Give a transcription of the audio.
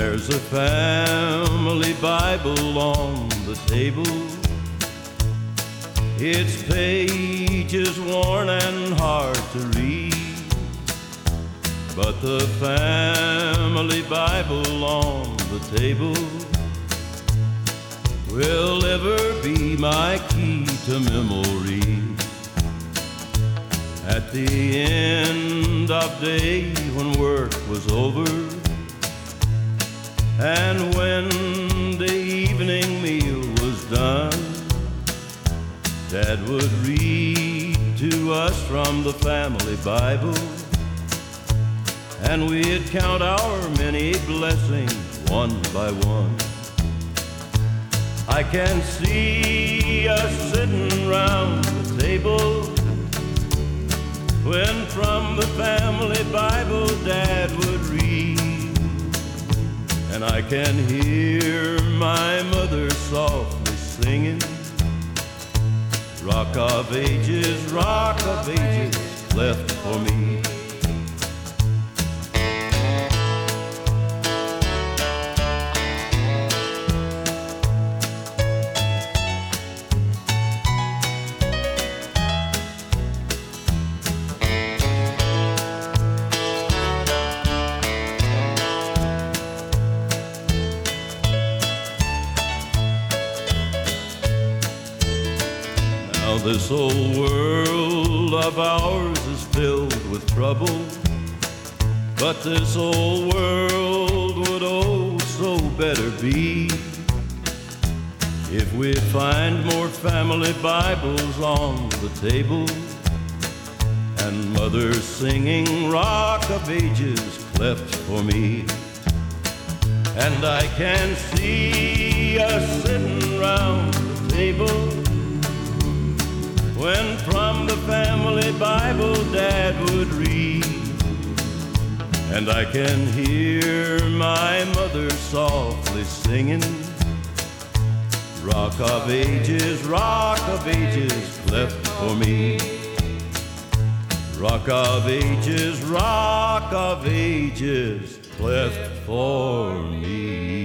There's a family Bible on the table. Its pages worn and hard to read, but the family Bible on the table will ever be my key to memory. At the end of day when work was over, and when the evening meal was done, Dad would read to us from the family Bible, and we'd count our many blessings one by one. I can see us sitting round the table when from the family Bible Dad would read, and I can hear my mother softly singing, Rock of ages, left for me. Now this old world of ours is filled with trouble, but this old world would oh so better be if we'd find more family Bibles on the table, and mothers singing Rock of Ages cleft for me. And I can see us sitting round the table when from the family Bible Dad would read, and I can hear my mother softly singing, Rock of ages, cleft for me. Rock of ages, cleft for me.